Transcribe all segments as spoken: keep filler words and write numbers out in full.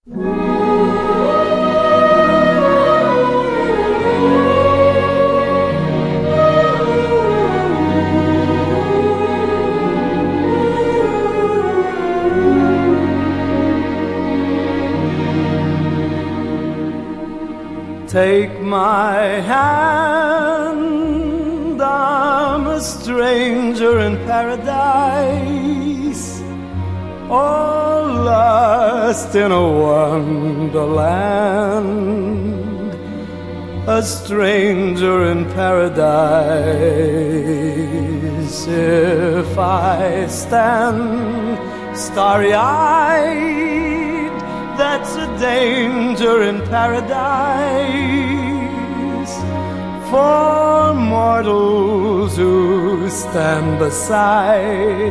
Take my hand, I'm a stranger in paradise, all lost in a wonderland, a stranger in paradise. If I stand starry-eyed, that's a danger in paradise for mortals who stand beside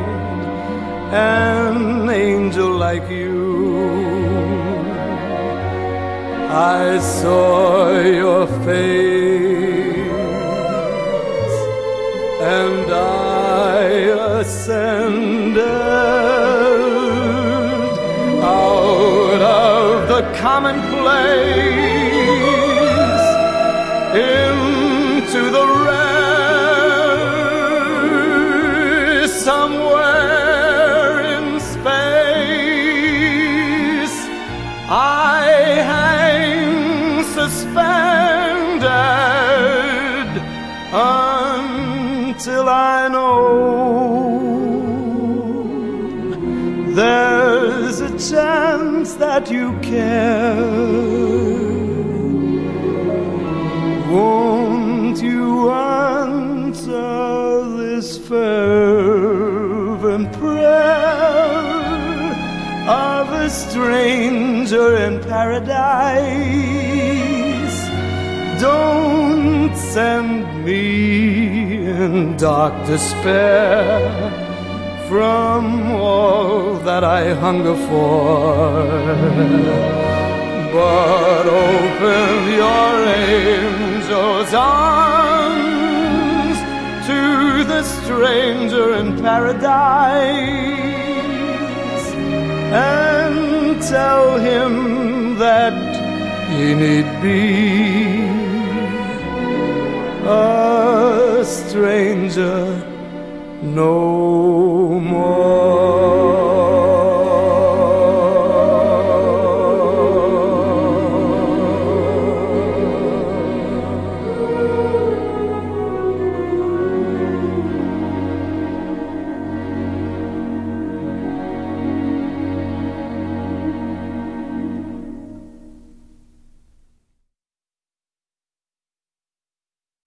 an angel like you. I saw your face and I ascended out of the commonplace into the rare, somewhere in space I hang suspended until I know there's a chance that you care. Won't you answer this fervent prayer of a stranger in paradise? Don't send me in dark despair from all that I hunger for, but open your angel's arms to the stranger in paradise and tell him that he need be a stranger no